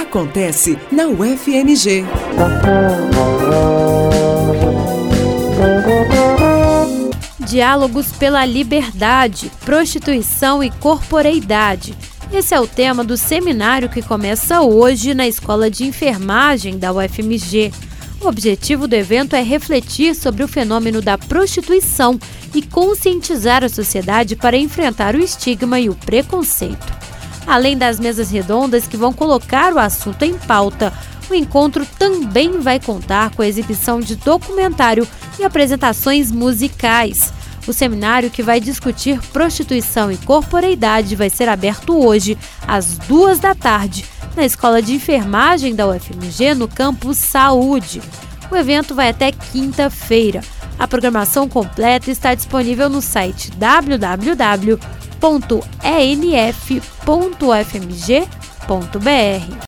acontece na UFMG. Diálogos pela liberdade, prostituição e corporeidade. Esse é o tema do seminário que começa hoje na Escola de Enfermagem da UFMG. O objetivo do evento é refletir sobre o fenômeno da prostituição e conscientizar a sociedade para enfrentar o estigma e o preconceito. Além das mesas redondas que vão colocar o assunto em pauta, o encontro também vai contar com a exibição de documentário e apresentações musicais. O seminário, que vai discutir prostituição e corporeidade, vai ser aberto hoje, às 14h, na Escola de Enfermagem da UFMG, no campus Saúde. O evento vai até quinta-feira. A programação completa está disponível no site www.enf.ufmg.br.